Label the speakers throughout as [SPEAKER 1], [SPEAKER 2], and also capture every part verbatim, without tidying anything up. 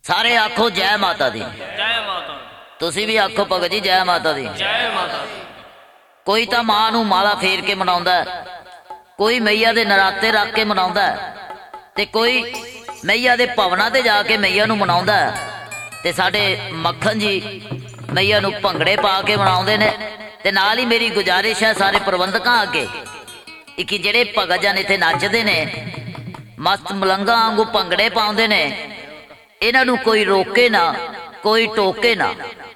[SPEAKER 1] सारे आखो जय माता दी।
[SPEAKER 2] जय माता।
[SPEAKER 1] तुसी भी आखो भगत जी जय माता दी।
[SPEAKER 2] जय माता।
[SPEAKER 1] कोई तो मां नूं माला फेर के मनाउंदा है, कोई मैया दे नराते रख के मनाउंदा है, ते कोई मैया दे भवनां ते जाके मैया नूं मनाउंदा है। ते साडे मक्खन जी मैया नूं भंगड़े पा के मनाउंदे ने। ते नाल ही मेरी गुजारिश है सारे प्रबंधकां अगे कि जिहड़े भगत जन इत्थे नचदे ने, मस्त मलंगा वांगू भंगड़े पाउंदे ने, इन्हां नूं कोई रोके ना, कोई टोके ना।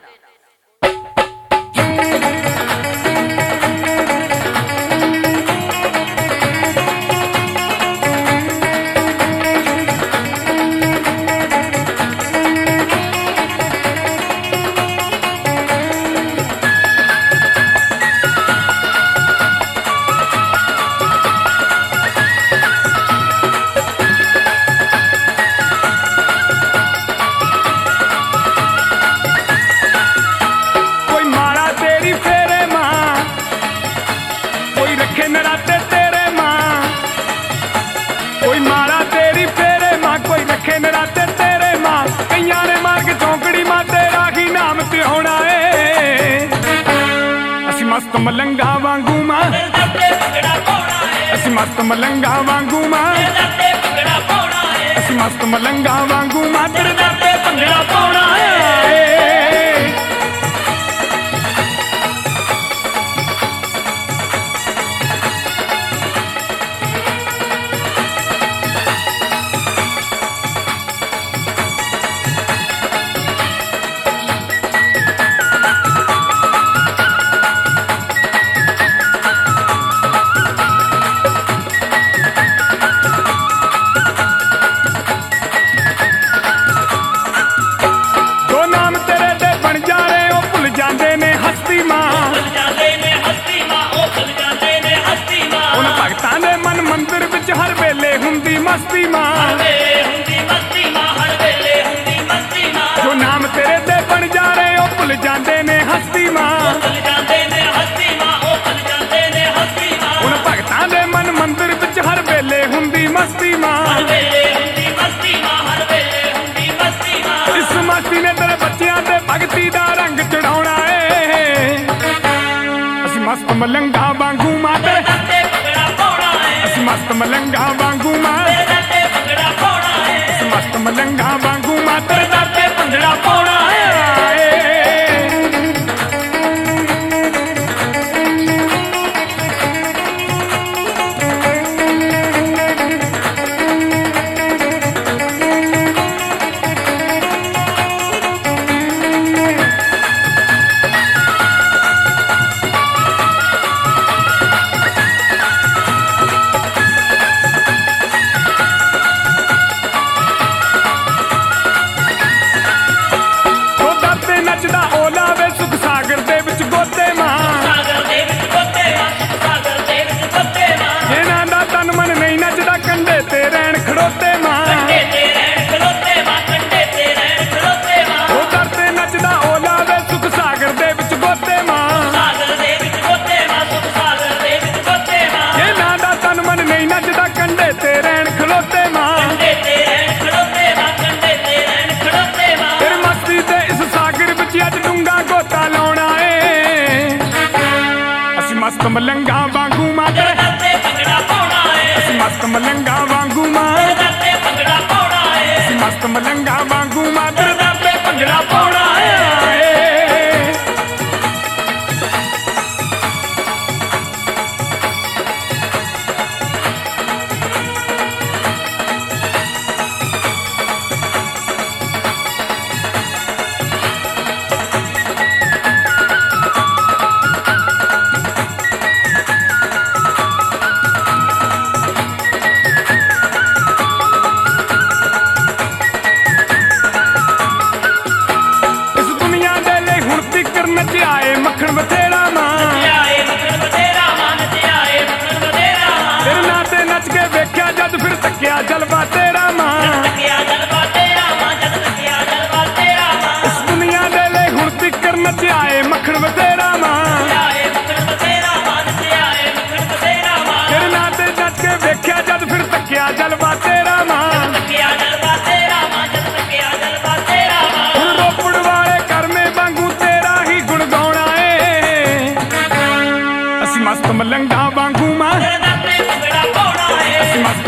[SPEAKER 3] मस्त मलंगा वांगू मां, असी मस्त मलंगा वांगू मां, असी मस्त मलंगा वांगू मां, तेरे दर ते भंगड़ा पाउणा है। मस्ती मां जो नाम तेरे ते बन जा रहे हो भुल जाते ने हस्ती मां। उन भगतां दे मन मंदिर विच हर वेले हुंदी मस्ती मां। इस मस्ती ने तेरे बच्चियां ते भगती दा रंग चढ़ाउणा है। असी मस्त मलंगा वांगू मां, असी मस्त मलंगा वांगू मां, मस्त मलंगा वांगू मां, तेरे दर ते भंगड़ा पाउणा है।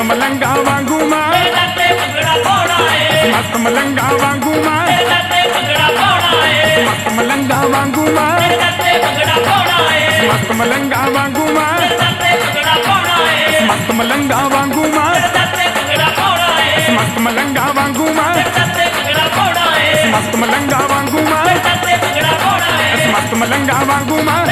[SPEAKER 3] ਮਲੰਗਾ ਵਾਂਗੂ ਮਾਂ ਮਸਤ ਮਲੰਗਾ ਵਾਂਗੂ ਮਾਂ ਮਸਤ ਮਲੰਗਾ ਵਾਂਗੂ ਮਾਂ ਮਸਤ ਮਲੰਗਾ ਵਾਂਗੂ ਮਾਂ ਮਸਤ ਮਲੰਗਾ ਵਾਂਗੂ ਮਾਂ ਮਸਤ ਮਲੰਗਾ ਵਾਂਗੂ ਮਾਂ ਮਸਤ ਮਲੰਗਾ ਵਾਂਗੂ ਮਾਂ ਮਸਤ ਮਲੰਗਾ ਵਾਂਗੂ ਮਾਂ